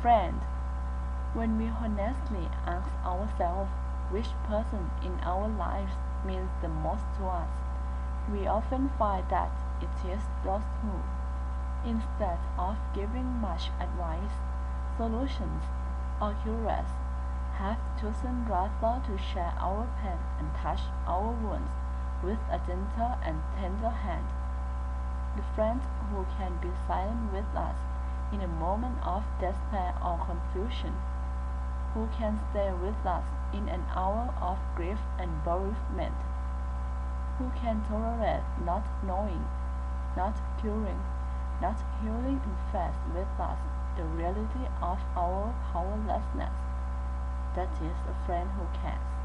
friend. When we honestly ask ourselves which person in our lives means the most to us, we often find that it is those who, instead of giving much advice, solutions, or cures, have chosen rather to share our pain and touch our wounds with a gentle and tender hand. The friend who can be silent with us in a moment of despair or confusion, who can stay with us in an hour of grief and bereavement, who can tolerate not knowing, not curing, not healing and face with us the reality of our powerlessness. That is a friend who cares.